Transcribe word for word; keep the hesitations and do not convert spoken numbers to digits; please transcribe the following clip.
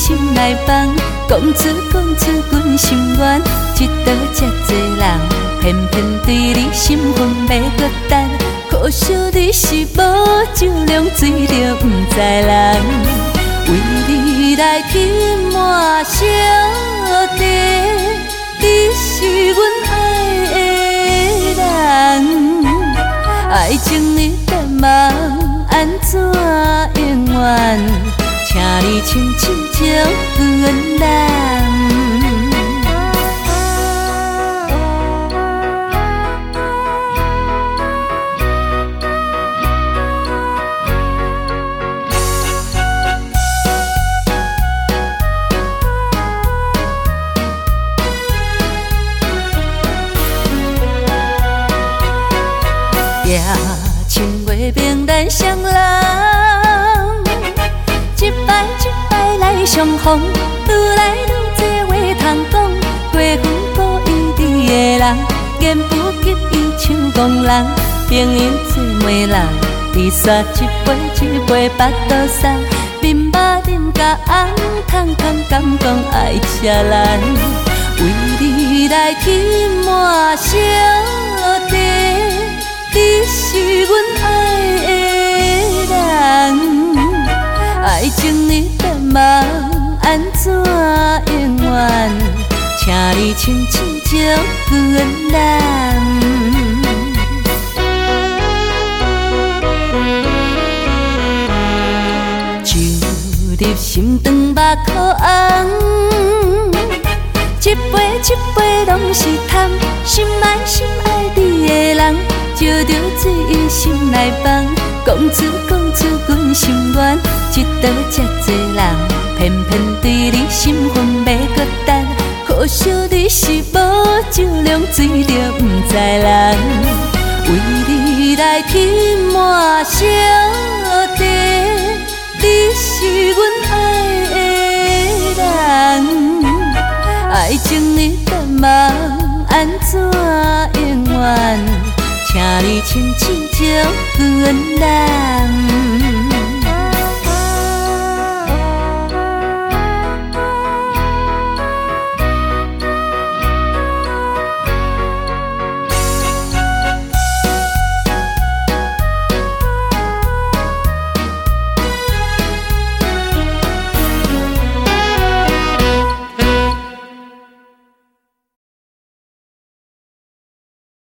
心内放，讲出讲出阮心愿，一道遮多人，偏偏对你心魂袂搁等，可惜你是无酒量醉着不知人，为你来填满小地，你是阮爱的人，爱情你的梦安怎永远？请你轻轻将阮揽。夜深月明咱双人，一摆一摆来相逢，愈来愈多话通讲。过分故意你的人，言不及义像戆人。朋友做媒人，你煞一杯一杯巴肚送，面肉啉甲红通通，敢讲爱吃咱？为你来填满小地。你是阮爱的人，爱情你的梦安怎永远？请你轻轻将阮揽。酒入心肠目眶红，一杯一杯拢是贪，心爱心爱你的人。招着醉意心内放，讲出讲出阮心愿，一道遮多人，偏偏对你心魂袂搁等，可惜你是无酒量醉着不知人，为你来填满小地，你是阮爱的人，爱情你的梦安怎永远？请你轻轻将阮揽。